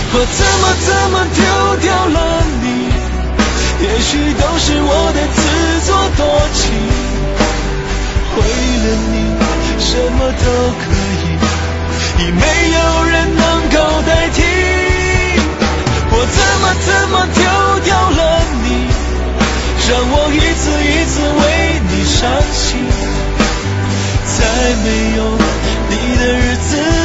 我怎么丢掉了你？也许都是我的自作多情，为了你什么都可以，已没有人能够代替。我怎么丢掉了你？让我一次一次为你伤心，在没有你的日子